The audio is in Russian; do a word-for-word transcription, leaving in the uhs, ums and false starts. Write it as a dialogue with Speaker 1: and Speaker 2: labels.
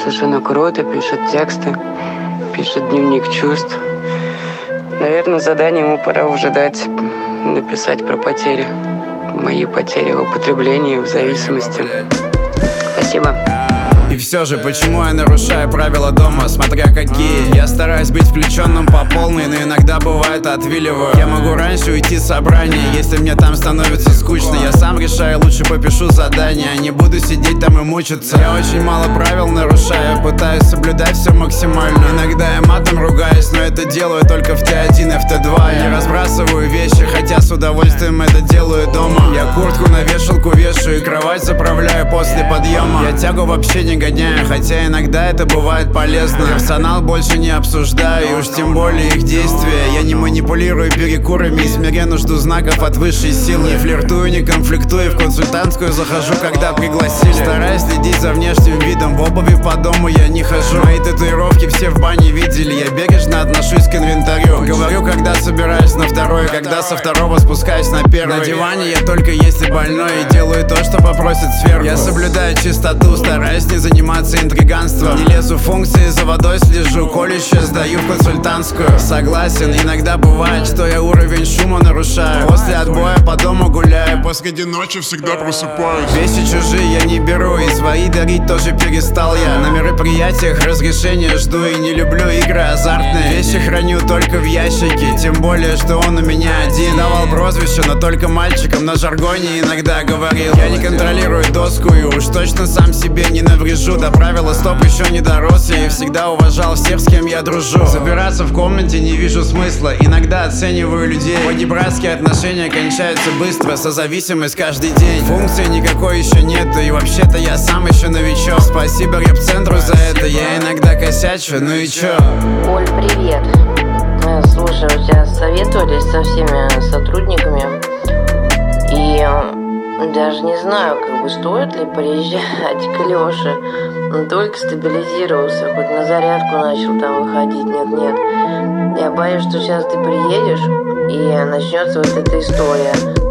Speaker 1: совершенно круто, пишет тексты, пишет дневник чувств. Наверное, задание ему пора уже дать, написать про потери. Мои потери в употреблении, в зависимости. Спасибо.
Speaker 2: И все же, почему я нарушаю правила дома, смотря какие? Я стараюсь быть включенным по полной, но иногда бывает отвиливаю. Я могу раньше уйти с собрания, если мне там становится скучно. Я сам решаю, лучше попишу задание, а не буду сидеть там и мучиться. Я очень мало правил нарушаю, пытаюсь соблюдать все максимально. Иногда я матом ругаюсь, но это делаю только в Т один и в Т два. Я не разбрасываю вещи, хотя с удовольствием это делаю дома. Я куртку на вешалку вешаю и кровать заправляю после подъема. Я тягу вообще не гоняю, хотя иногда это бывает полезно. Персонал больше не обсуждаю, и уж тем более их действия. Я не манипулирую перекурами и смиренно жду знаков от высшей силы. Не флиртую, не конфликтую, в консультантскую захожу, когда пригласили. Стараюсь следить за внешним видом, в обуви по дому я не хожу. Мои татуировки все в бане видели, я бережно отношусь к инвентарю. Говорю, когда собираюсь на второй, когда со второго спускаюсь на первый. На диване я только если больной и делаю то, что попросит сверху. Я соблюдаю чистоту, стараюсь не заниматься интриганством. Не лезу в функции, за водой слежу, колюще сдаю в консультантскую. Согласен, иногда бывает, что я уровень шума нарушаю. После отбоя по дому гуляю, посреди ночи всегда просыпаюсь. Вещи чужие я не беру, и свои дарить тоже перестал я. На мероприятиях разрешения жду и не люблю игры азартные. Вещи храню только в ящике, тем более, что он у меня один. Давал прозвище, но только мальчикам на жаргоне иногда говорил. Я не контролирую доску и уж точно сам себе не наврежу. До правила стоп еще не дорос, я и всегда уважал всех, с кем я дружу. Собираться в комнате не вижу смысла, иногда оцениваю людей. Понебратские отношения кончаются быстро, созависимость каждый день. Функции никакой еще нету, и вообще-то я сам еще новичок. Спасибо рэп-центру за это, я иногда косячу, ну и чё?
Speaker 3: Оль, привет. Э, Слушай, у тебя советовались со всеми сотрудниками, и э, даже не знаю, как бы стоит ли приезжать к Лёше. Он только стабилизировался, хоть на зарядку начал там выходить, нет-нет. Я боюсь, что сейчас ты приедешь, и начнется вот эта история.